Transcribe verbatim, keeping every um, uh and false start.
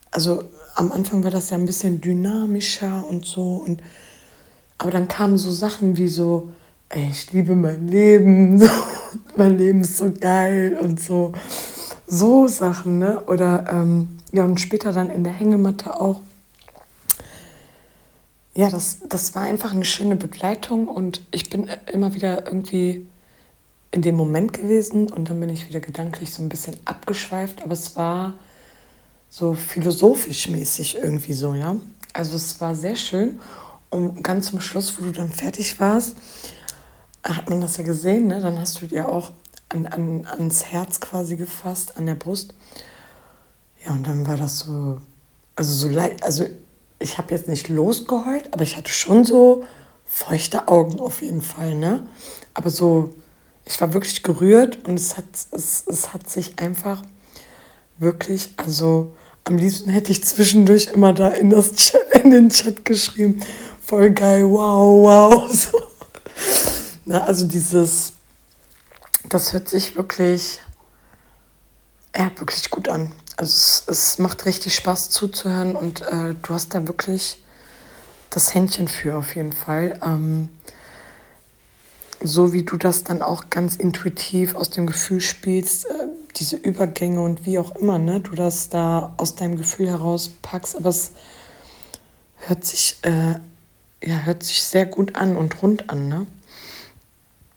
Also, am Anfang war das ja 'n bisschen dynamischer und so und aber dann kamen so Sachen wie so: „Ey, ich liebe mein Leben, so, mein Leben ist so geil“ und so so Sachen, ne? Oder, ähm ja, und später dann in der Hängematte auch. Ja, das das war einfach 'ne schöne Begleitung und ich bin, äh, immer wieder irgendwie in dem Moment gewesen und dann bin ich wieder gedanklich so 'n bisschen abgeschweift, aber es war so philosophisch mäßig irgendwie so, ja? Also, es war sehr schön und ganz zum Schluss, wo du dann fertig warst, hat man das ja gesehen, ne? Dann hast du dir auch an an ans Herz quasi gefasst, an der Brust. Ja, und dann war das so also, so lei also, ich habe jetzt nicht losgeheult, aber ich hatte schon so feuchte Augen auf jeden Fall, ne? Aber so ich war wirklich gerührt und es hat es es hat sich einfach wirklich also, am liebsten hätte ich zwischendurch immer da in das Cha in den Chat geschrieben: „Voll geil, wow, wow“, so. Ne, also dieses das hört sich wirklich ja, wirklich gut an. Also, es es macht richtig Spaß zuzuhören und, äh, du hast da wirklich das Händchen für auf jeden Fall. Ähm so wie du das dann auch ganz intuitiv aus dem Gefühl spielst, äh, diese Übergänge und wie auch immer, ne, du das da aus deinem Gefühl heraus packst, aber es hört sich, äh ja, hört sich sehr gut an und rund an, ne?